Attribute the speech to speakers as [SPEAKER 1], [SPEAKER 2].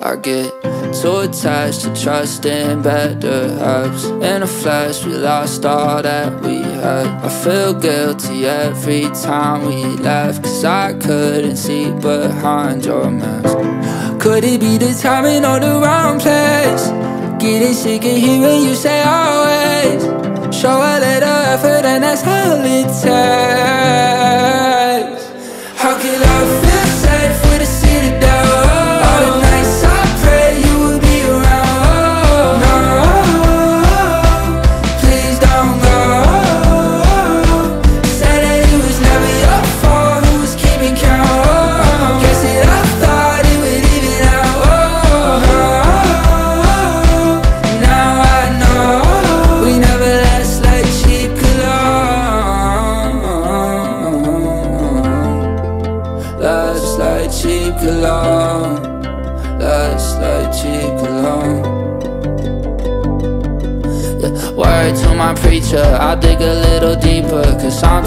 [SPEAKER 1] I get too attached to trusting better halves. In a flash, we lost all that we had. I feel guilty every time we laugh, cause I couldn't see behind your mask. Could it be the timing or the wrong place? Getting sick of hearing you say always. Show a little effort and that's all it takes. How could I feel safe with a citadel? All the nights I pray you would be around. No, please don't go. Said that it was never your fault, who was keeping count? Guess that I thought it would even out. Now I know we never last like cheap cologne. Last like cheap cologne. Last like cheap cologne. Yeah, word to my preacher, I'll dig a little deeper, cause I'm